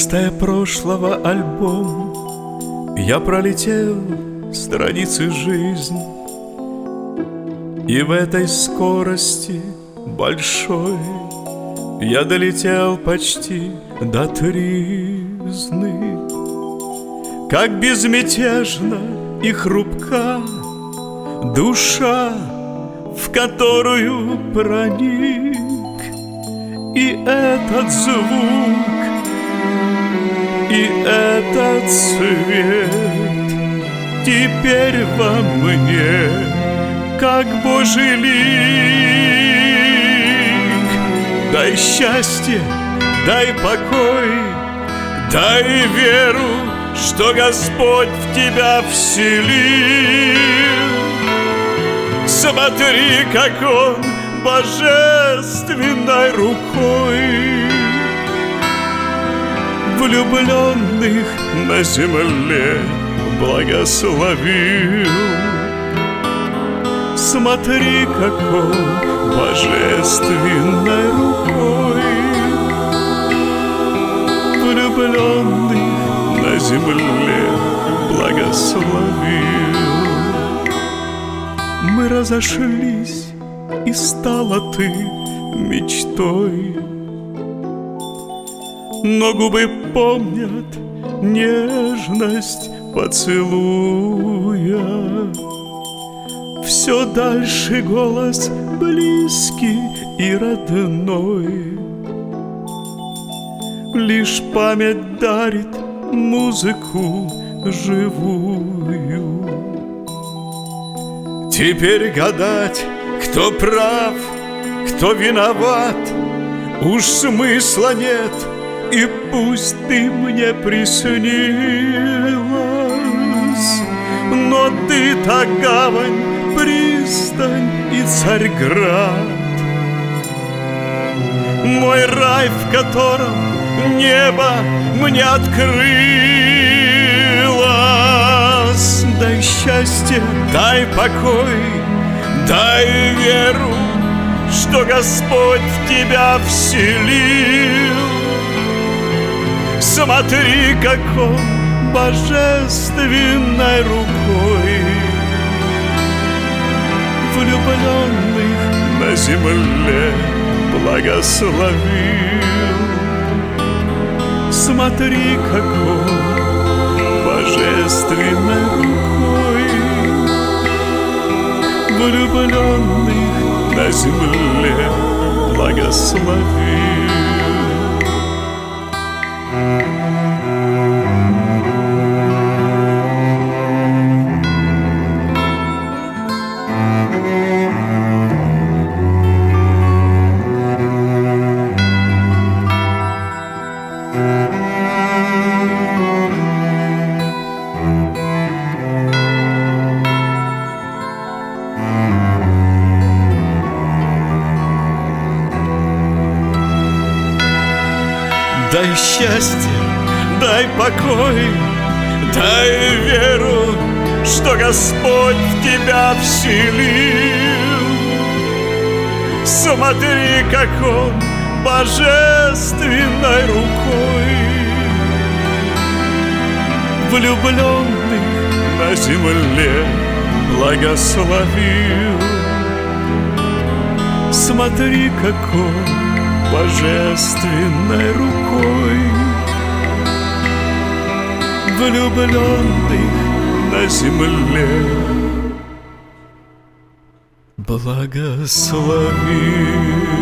Листая прошлого альбом, я пролетел страницы жизни, и в этой скорости большой я долетел почти до тризны. Как безмятежна и хрупка душа, в которую проник и этот звук, и этот свет теперь во мне, как Божий лик. Дай счастье, дай покой, дай веру, что Господь в тебя вселил. Смотри, как Он божественной рукой влюбленных на земле благословил. Смотри, как Он божественной рукой влюбленных на земле благословил. Мы разошлись, и стала ты мечтой, но губы помнят нежность поцелуя. Все дальше голос близкий и родной, лишь память дарит музыку живую. Теперь гадать, кто прав, кто виноват, уж смысла нет, и пусть ты мне приснилась. Но ты-то гавань, пристань и Царьград, мой рай, в котором небо мне открылось. Дай счастье, дай покой, дай веру, что Господь в тебя вселил. Смотри, как Он божественной рукой влюбленных на земле благословил. Смотри, как Он божественной рукой влюбленных на земле благословил. Дай счастье, дай покой, дай веру, что Господь в тебя вселил. Смотри, как Он божественной рукой влюбленных на земле благословил. Смотри, как Он божественной рукой влюбленных на земле благословил.